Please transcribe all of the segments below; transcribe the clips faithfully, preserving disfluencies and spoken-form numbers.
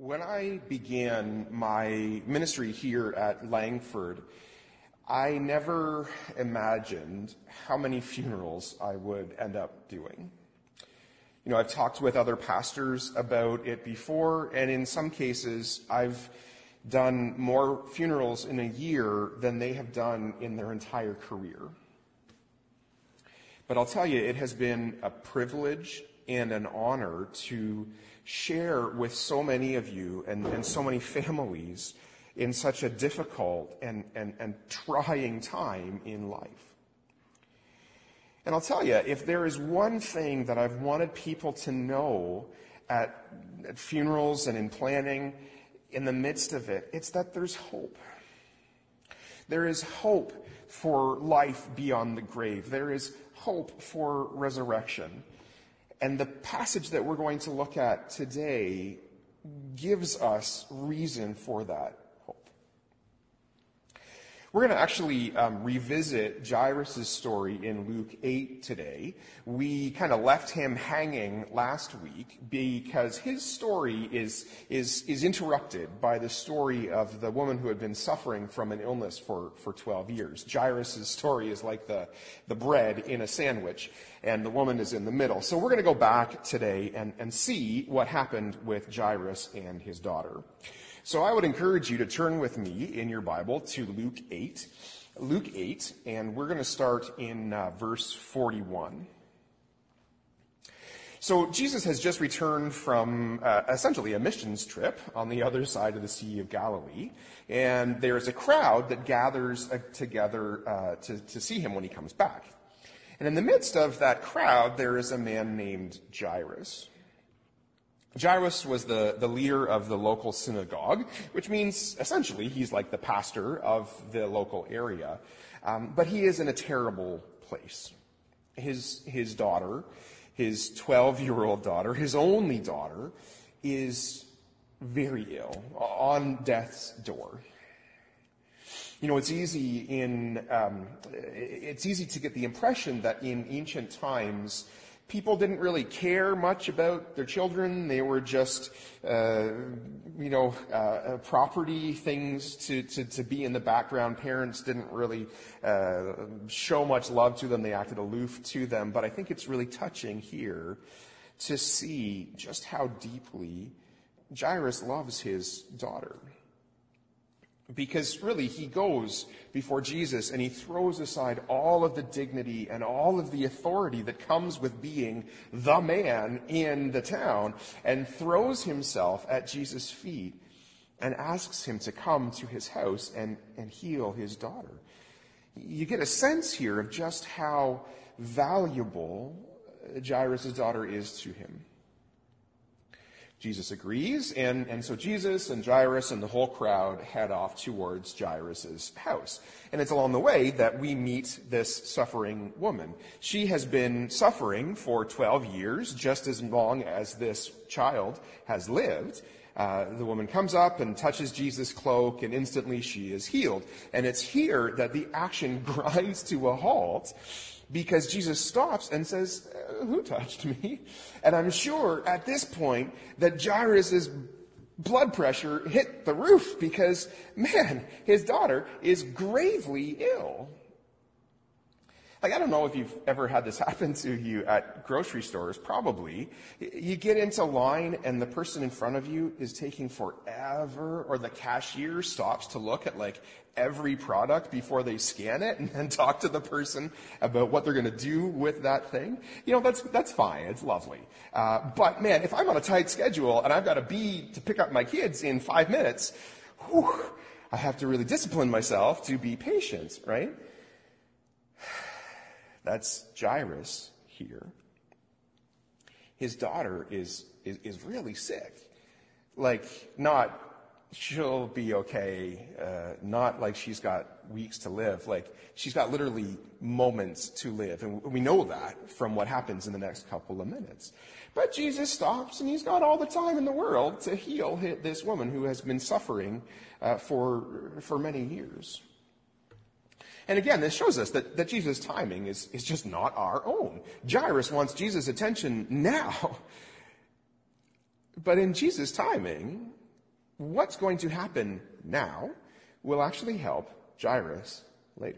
When I began my ministry here at Langford, I never imagined how many funerals I would end up doing. You know, I've talked with other pastors about it before, and in some cases, I've done more funerals in a year than they have done in their entire career. But I'll tell you, it has been a privilege and an honor to share with so many of you and, and so many families in such a difficult and, and, and trying time in life. And I'll tell you, if there is one thing that I've wanted people to know at, at funerals and in planning, in the midst of it, it's that there's hope. There is hope for life beyond the grave. There is hope for resurrection. And the passage that we're going to look at today gives us reason for that hope. We're going to actually um, revisit Jairus' story in Luke eight today. We kind of left him hanging last week because his story is, is, is interrupted by the story of the woman who had been suffering from an illness for, for twelve years. Jairus' story is like the, the bread in a sandwich, and the woman is in the middle. So we're going to go back today and, and see what happened with Jairus and his daughter. So I would encourage you to turn with me in your Bible to Luke eight. Luke eight, and we're going to start in uh, verse forty-one. So Jesus has just returned from uh, essentially a missions trip on the other side of the Sea of Galilee, and there's a crowd that gathers uh, together uh, to, to see him when he comes back. And in the midst of that crowd, there is a man named Jairus. Jairus was the, the leader of the local synagogue, which means essentially he's like the pastor of the local area. Um, but he is in a terrible place. His, his daughter, his twelve-year-old daughter, his only daughter, is very ill, on death's door. You know, it's easy in um, it's easy to get the impression that in ancient times, people didn't really care much about their children. They were just, uh, you know, uh, property things to, to, to be in the background. Parents didn't really uh, show much love to them. They acted aloof to them. But I think it's really touching here to see just how deeply Jairus loves his daughter. Because really, he goes before Jesus and he throws aside all of the dignity and all of the authority that comes with being the man in the town and throws himself at Jesus' feet and asks him to come to his house and, and heal his daughter. You get a sense here of just how valuable Jairus' daughter is to him. Jesus agrees, and, and so Jesus and Jairus and the whole crowd head off towards Jairus' house. And it's along the way that we meet this suffering woman. She has been suffering for twelve years, just as long as this child has lived. Uh, the woman comes up and touches Jesus' cloak, and instantly she is healed. And it's here that the action grinds to a halt, because Jesus stops and says, "Who touched me?" And I'm sure at this point that Jairus' blood pressure hit the roof because, man, his daughter is gravely ill. Like, I don't know if you've ever had this happen to you at grocery stores. Probably. You get into line and the person in front of you is taking forever, or the cashier stops to look at like every product before they scan it and then talk to the person about what they're going to do with that thing. You know, that's that's fine. It's lovely. Uh, but man, if I'm on a tight schedule and I've got to be to pick up my kids in five minutes, whew, I have to really discipline myself to be patient, right? That's Jairus here. His daughter is, is, is really sick. Like, not, she'll be okay, uh, not like she's got weeks to live. Like, she's got literally moments to live. And we know that from what happens in the next couple of minutes. But Jesus stops, and he's got all the time in the world to heal this woman who has been suffering uh, for, for many years. And again, this shows us that, that Jesus' timing is, is just not our own. Jairus wants Jesus' attention now. But in Jesus' timing, what's going to happen now will actually help Jairus later.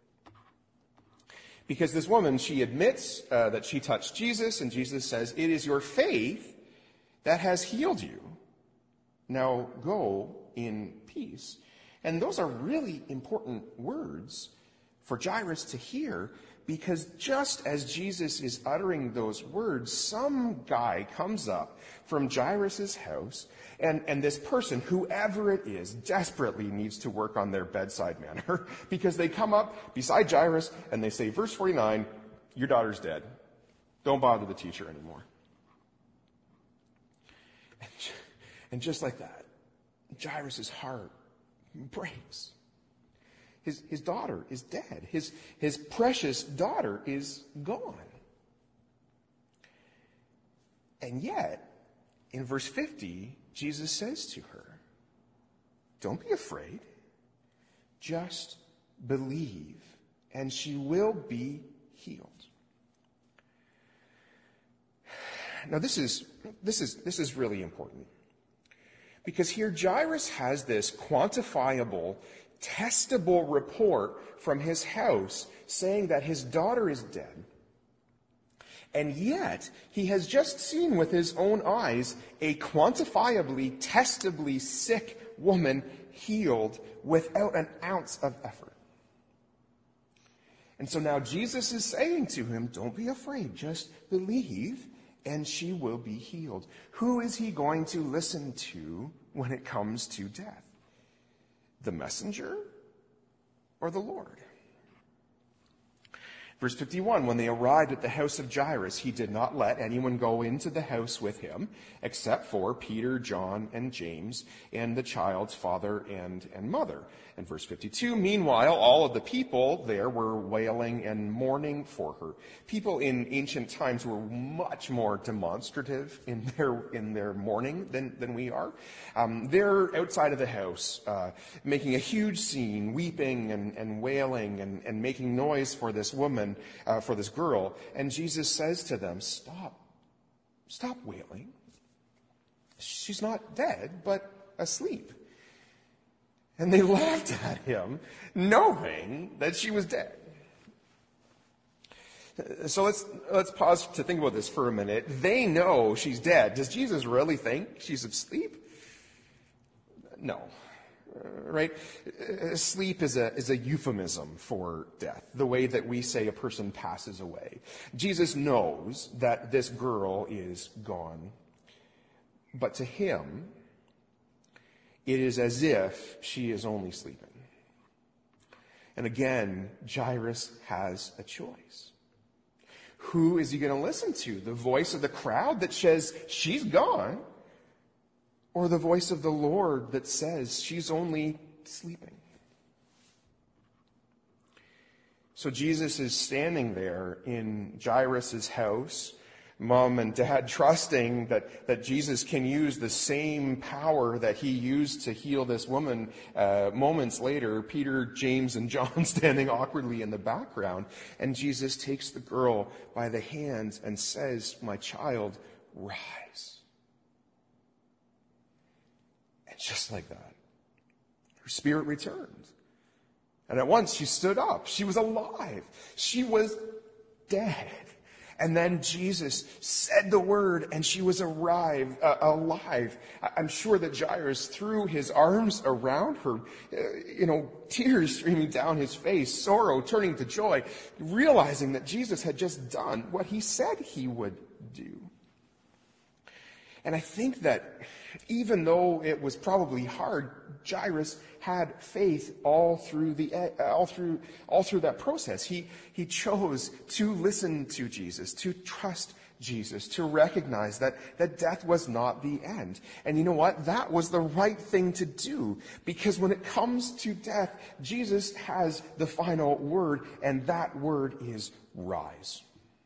Because this woman, she admits uh, that she touched Jesus, and Jesus says, "It is your faith that has healed you. Now go in peace." And those are really important words for Jairus to hear, because just as Jesus is uttering those words, some guy comes up from Jairus' house, and, and this person, whoever it is, desperately needs to work on their bedside manner, because they come up beside Jairus and they say, verse forty-nine, "Your daughter's dead. Don't bother the teacher anymore." And, and just like that, Jairus' heart breaks. His, his daughter is dead. His, his precious daughter is gone. And yet, in verse fifty, Jesus says to her, "Don't be afraid. Just believe, and she will be healed." Now, this is, this is, this is really important. Because here Jairus has this quantifiable, testable report from his house saying that his daughter is dead. And yet, he has just seen with his own eyes a quantifiably, testably sick woman healed without an ounce of effort. And so now Jesus is saying to him, "Don't be afraid, just believe, and she will be healed." Who is he going to listen to when it comes to death? The messenger or the Lord? Verse fifty-one, when they arrived at the house of Jairus, he did not let anyone go into the house with him, except for Peter, John, and James, and the child's father and, and mother. And verse fifty-two, meanwhile, all of the people there were wailing and mourning for her. People in ancient times were much more demonstrative in their in their mourning than, than we are. Um, they're outside of the house, uh, making a huge scene, weeping and, and wailing and, and making noise for this woman, uh, for this girl. And Jesus says to them, "Stop. Stop wailing. She's not dead, but asleep." And they laughed at him, knowing that she was dead. So let's let's pause to think about this for a minute. They know she's dead. Does Jesus really think she's asleep? No. Uh, right? Uh, sleep is a is a euphemism for death, the way that we say a person passes away. Jesus knows that this girl is gone. But to him, it is as if she is only sleeping. And again, Jairus has a choice. Who is he going to listen to? The voice of the crowd that says she's gone, or the voice of the Lord that says she's only sleeping? So Jesus is standing there in Jairus' house, mom and dad trusting that, that Jesus can use the same power that he used to heal this woman. Uh, moments later, Peter, James, and John standing awkwardly in the background. And Jesus takes the girl by the hand and says, "My child, rise." And just like that, her spirit returned. And at once she stood up. She was alive. She was dead. And then Jesus said the word, and she was arrived, uh, alive. I'm sure that Jairus threw his arms around her, uh, you know, tears streaming down his face, sorrow turning to joy, realizing that Jesus had just done what he said he would do. And I think that even though it was probably hard, Jairus had faith all through the all through all through that process. He he chose to listen to Jesus, to trust Jesus, to recognize that that death was not the end. And you know what? That was the right thing to do, because when it comes to death, Jesus has the final word, and that word is rise.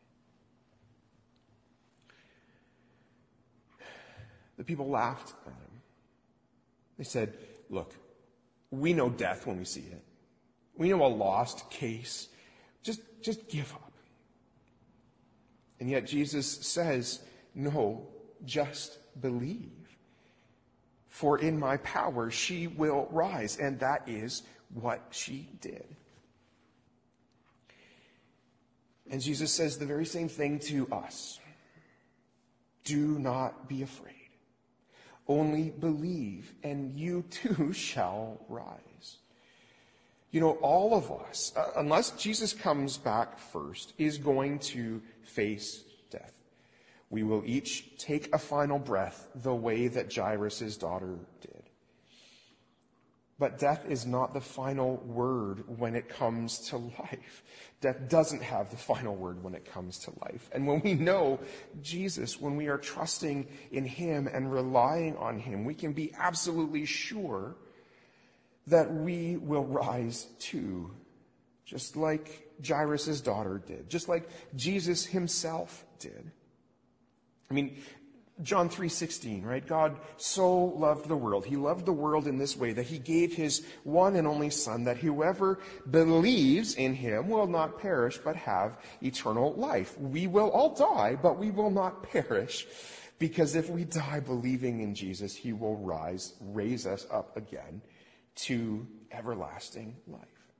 The people laughed at him. They said, "Look, we know death when we see it. We know a lost case. Just, just give up." And yet Jesus says, "No, just believe. for in my power she will rise. And that is what she did. And Jesus says the very same thing to us. Do not be afraid. Only believe, and you too shall rise. You know, all of us, uh, unless Jesus comes back first, is going to face death. We will each take a final breath the way that Jairus' daughter did. But death is not the final word when it comes to life. Death doesn't have the final word when it comes to life. And when we know Jesus, when we are trusting in him and relying on him, we can be absolutely sure that we will rise too, just like Jairus' daughter did, just like Jesus himself did. I mean, John three sixteen, right? God so loved the world. He loved the world in this way that he gave his one and only Son, that whoever believes in him will not perish but have eternal life. We will all die, but we will not perish, because if we die believing in Jesus, he will rise, raise us up again to everlasting life.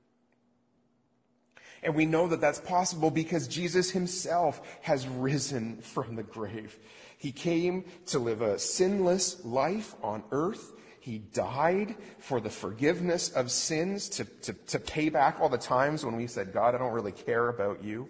And we know that that's possible because Jesus himself has risen from the grave. He came to live a sinless life on earth. He died for the forgiveness of sins, to, to, to pay back all the times when we said, God, I don't really care about you.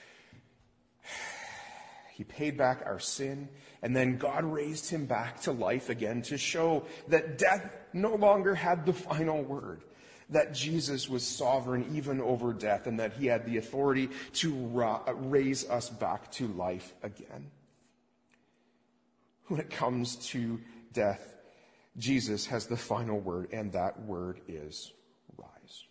He paid back our sin, and then God raised him back to life again to show that death no longer had the final word, that Jesus was sovereign even over death, and that he had the authority to ra- raise us back to life again. When it comes to death, Jesus has the final word, and that word is rise.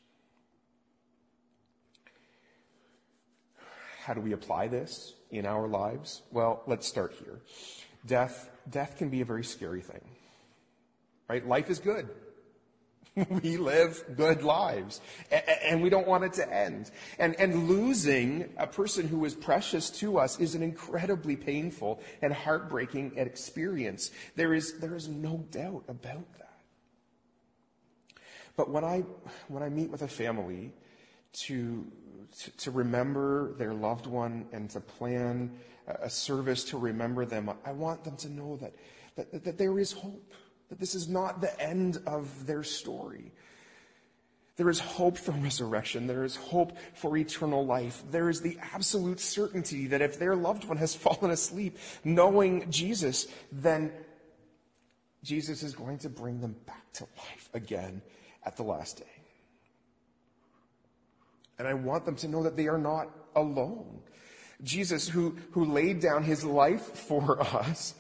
How do we apply this in our lives? Well, let's start here. Death, death can be a very scary thing, right? Life is good. We live good lives, and we don't want it to end. And, and losing a person who is precious to us is an incredibly painful and heartbreaking experience. There is, there is no doubt about that. But when I, when I meet with a family to, to, to remember their loved one and to plan a service to remember them, I want them to know that, that, that there is hope. That this is not the end of their story. There is hope for resurrection. There is hope for eternal life. There is the absolute certainty that if their loved one has fallen asleep knowing Jesus, then Jesus is going to bring them back to life again at the last day. And I want them to know that they are not alone. Jesus, who, who laid down his life for us,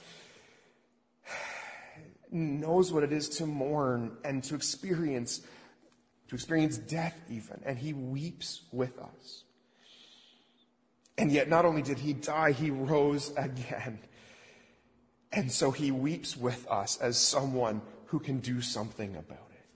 knows what it is to mourn and to experience, to experience death even, and he weeps with us. And yet not only did he die, he rose again. And so he weeps with us as someone who can do something about it.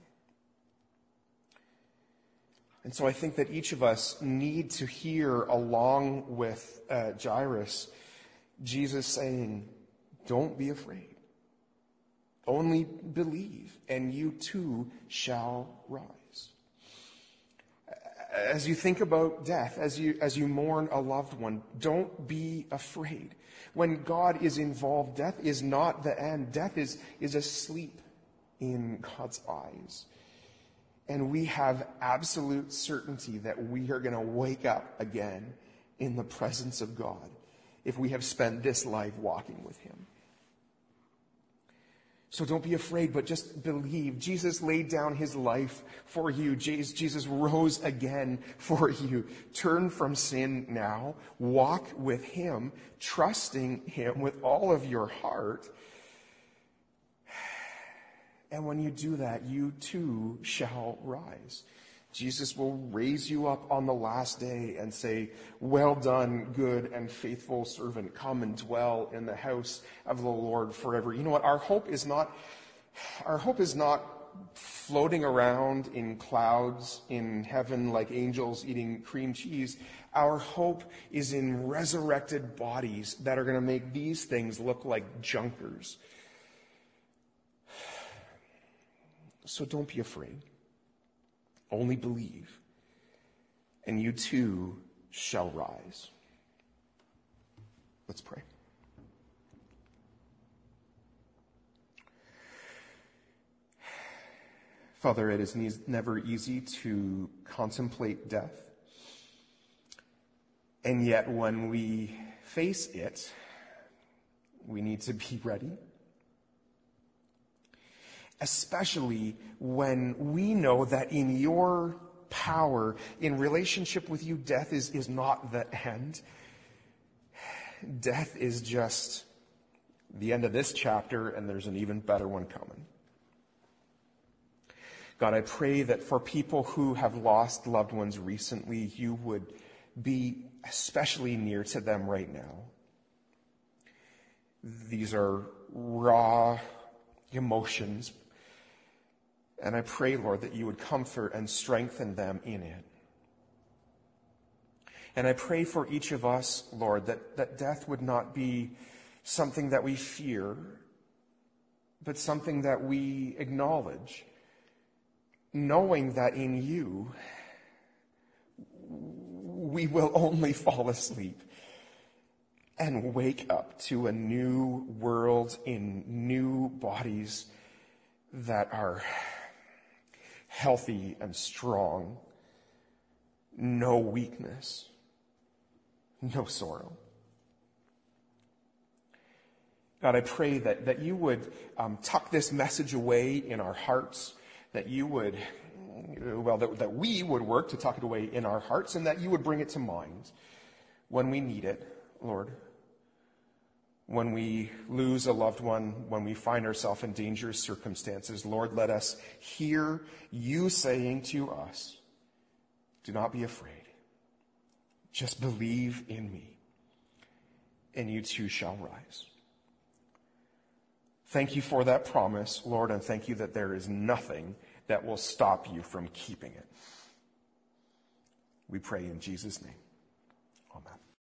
And so I think that each of us need to hear, along with uh, Jairus, Jesus saying, don't be afraid. Only believe, and you too shall rise. As you think about death, as you, as you mourn a loved one, don't be afraid. When God is involved, death is not the end. Death is, is asleep in God's eyes. And we have absolute certainty that we are going to wake up again in the presence of God if we have spent this life walking with him. So don't be afraid, but just believe. Jesus laid down his life for you. Jesus rose again for you. Turn from sin now. Walk with him, trusting him with all of your heart. And when you do that, you too shall rise. Jesus will raise you up on the last day and say, well done, good and faithful servant. Come and dwell in the house of the Lord forever. You know what? Our hope is not, our hope is not floating around in clouds in heaven like angels eating cream cheese. Our hope is in resurrected bodies that are going to make these things look like junkers. So don't be afraid. Only believe, and you too shall rise. Let's pray. Father, it is never easy to contemplate death. And yet when we face it, we need to be ready. Especially when we know that in your power, in relationship with you, death is, is not the end. Death is just the end of this chapter, and there's an even better one coming. God, I pray that for people who have lost loved ones recently, you would be especially near to them right now. These are raw emotions, and I pray, Lord, that you would comfort and strengthen them in it. And I pray for each of us, Lord, that, that death would not be something that we fear, but something that we acknowledge, knowing that in you we will only fall asleep and wake up to a new world in new bodies that are healthy and strong, no weakness, no sorrow. God, I pray that, that you would um, tuck this message away in our hearts, that you would, well, that, that we would work to tuck it away in our hearts, and that you would bring it to mind when we need it, Lord. When we lose a loved one, when we find ourselves in dangerous circumstances, Lord, let us hear you saying to us, do not be afraid. Just believe in me, and you too shall rise. Thank you for that promise, Lord, and thank you that there is nothing that will stop you from keeping it. We pray in Jesus' name. Amen.